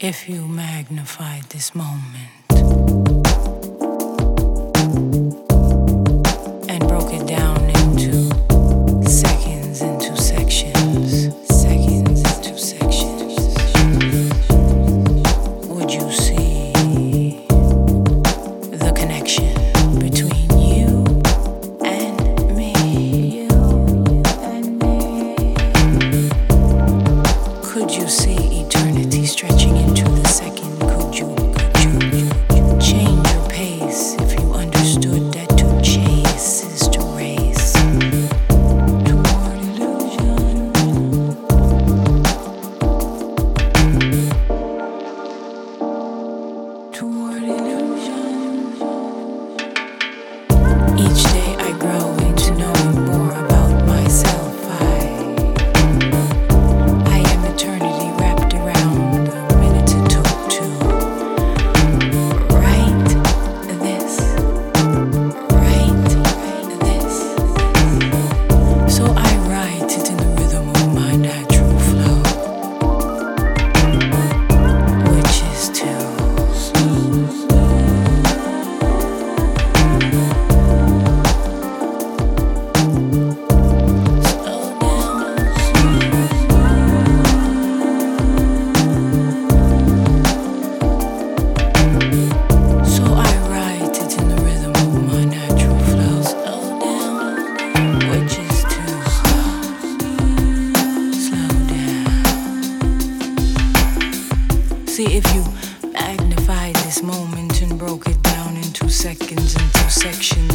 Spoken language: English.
If you magnified this moment and broke it down into seconds, into sections, would you see the connection between you and me? Could you see eternity stretching into the second? Could you change your pace if you understood that to chase is to race toward illusion? Toward illusion. Each day I grow into knowing more about myself. I am eternity wrapped around a minute to talk to. Write this. So I write it in the rhythm of my natural flow, which is to see if you magnified this moment and broke it down into seconds, into sections.